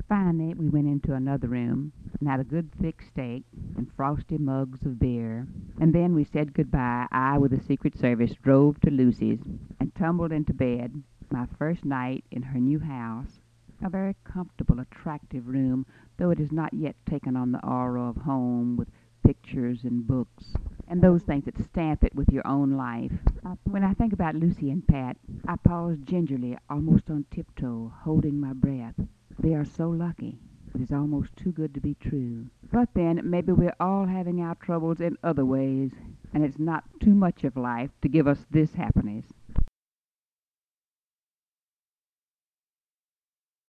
Finally, we went into another room and had a good thick steak and frosty mugs of beer. And then we said good-bye. I, with the Secret Service, drove to Lucy's and tumbled into bed. My first night in her new house. A very comfortable, attractive room, though it has not yet taken on the aura of home with pictures and books and those things that stamp it with your own life. When I think about Lucy and Pat, I pause gingerly, almost on tiptoe, holding my breath. They are so lucky. It is almost too good to be true. But then, maybe we're all having our troubles in other ways, and it's not too much of life to give us this happiness.